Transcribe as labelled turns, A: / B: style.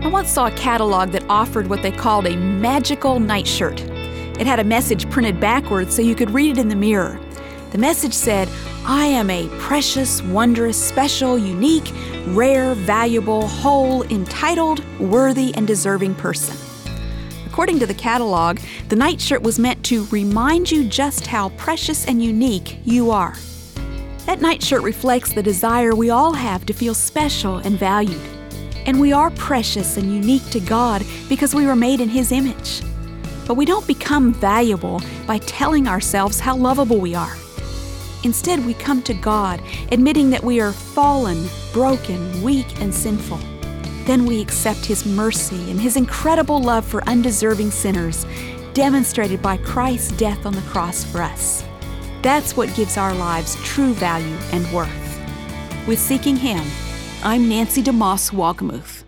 A: I once saw a catalog that offered what they called a magical nightshirt. It had a message printed backwards so you could read it in the mirror. The message said, "I am a precious, wondrous, special, unique, rare, valuable, whole, entitled, worthy, and deserving person." According to the catalog, the nightshirt was meant to remind you just how precious and unique you are. That nightshirt reflects the desire we all have to feel special and valued. And we are precious and unique to God because we were made in His image. But we don't become valuable by telling ourselves how lovable we are. Instead, we come to God, admitting that we are fallen, broken, weak, and sinful. Then we accept His mercy and His incredible love for undeserving sinners, demonstrated by Christ's death on the cross for us. That's what gives our lives true value and worth. With Seeking Him, I'm Nancy DeMoss Wolgemuth.